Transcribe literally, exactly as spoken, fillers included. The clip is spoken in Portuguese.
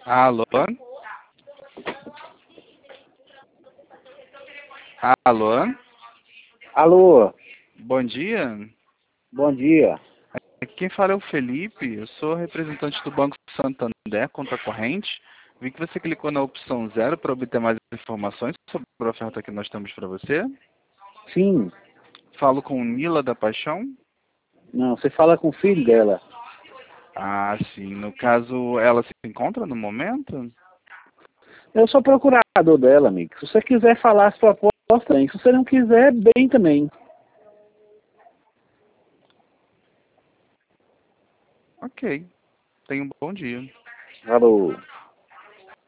Alô? Alô? Alô, Bom dia. bom dia. Quem fala é o Felipe. Eu sou representante do Banco Santander contra a corrente. Vi que você clicou na opção zero para obter mais informações sobre a oferta que nós temos para você. Sim, Falo com Nila da Paixão. não, você fala com o filho dela. Ah, sim. No caso, ela se encontra no momento? Eu sou procurador dela, amigo. Se você quiser falar a sua proposta, bem. Se você não quiser, bem também. Ok. Tenha um bom dia. Alô.